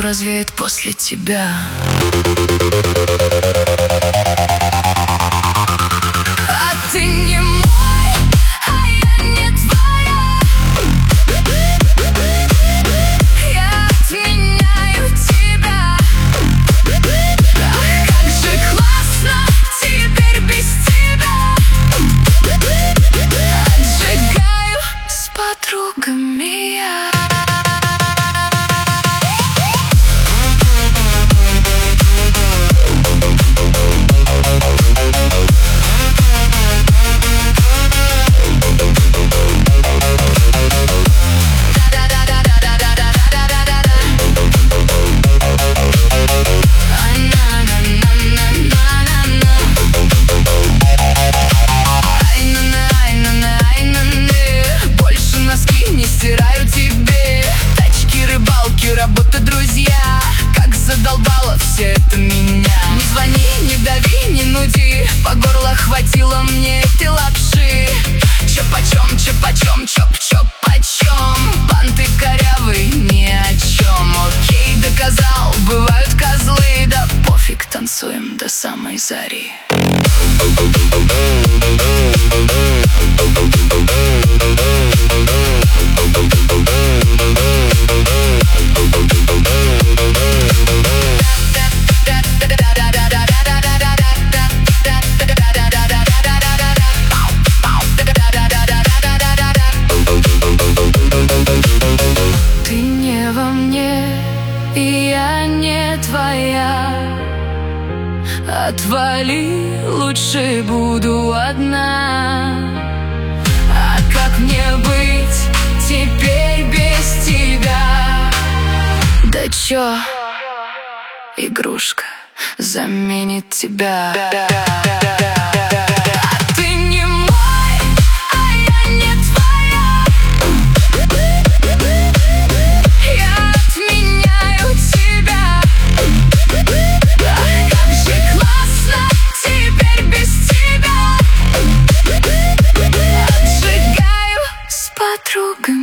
развеет после тебя. А ты не мой, а я не твоя. Я отменяю тебя. Ах, как же классно теперь без тебя. Отжигаю с подругами я. Стираю тебе тачки, рыбалки, работа, друзья. Как задолбало все это меня. Не звони, не дави, не нуди. По горло хватило мне этой лапши. Чё почем, чоп-чоп, почем. Банты корявый, ни о чем. Окей, доказал, бывают козлы. Да пофиг, танцуем до самой зари. Ты не во мне, и я не твоя. Отвали, лучше буду одна. А как мне быть теперь без тебя? Да чё, игрушка заменит тебя. А ты не мой, а я не твоя. Я отменяю тебя. Ах, как же классно теперь без тебя. Отжигаю с подругами.